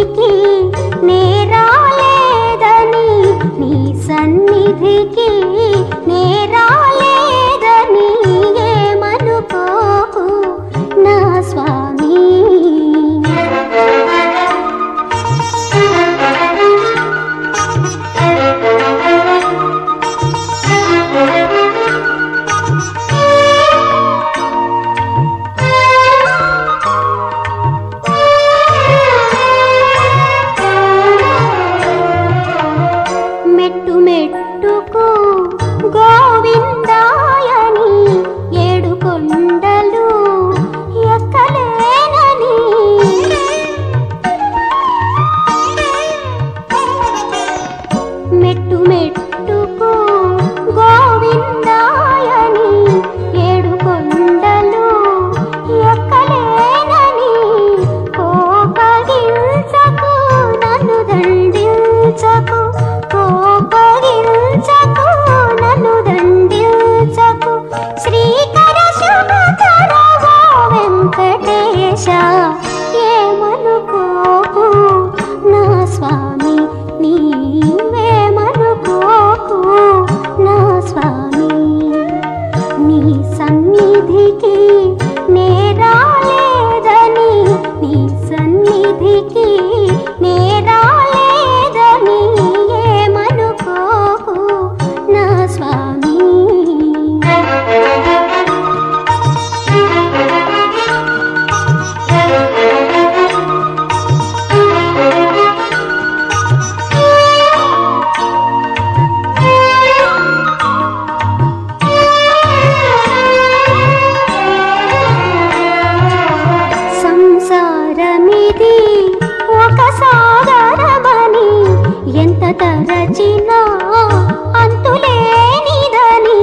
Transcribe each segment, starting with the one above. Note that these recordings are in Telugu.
సన్నిధికి నేరాలేదని నీ సన్నిధికి నేరాలేదని ఏమనుకోకు నా స్వామి. మెట్టు మెట్టుకు గోవిందాయని ఏడు కొండలు ఎక్కలేనని మెట్టు మెట్టుకు గోవిందాయని ఏడు కొండలు ఎక్కలేనని కోపగించకు నన్ను దండించకు కోపగించకు నన్ను దండించకు శ్రీకర శుభకర ఓ వెంకటేశ ఏమనుకోకు నా స్వామి నీవేమనుకోకు నా స్వామి. నీ సన్నిధికి నేరాలేదని నీ సన్నిధికి నేరాలేదని ఏమనుకోకు నా స్వామి. సంసారమిది ఒక సాగరమని ఎంత తరచినా అంతులేనిదని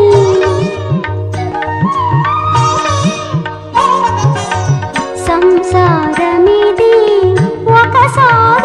సంసారమిది ఒక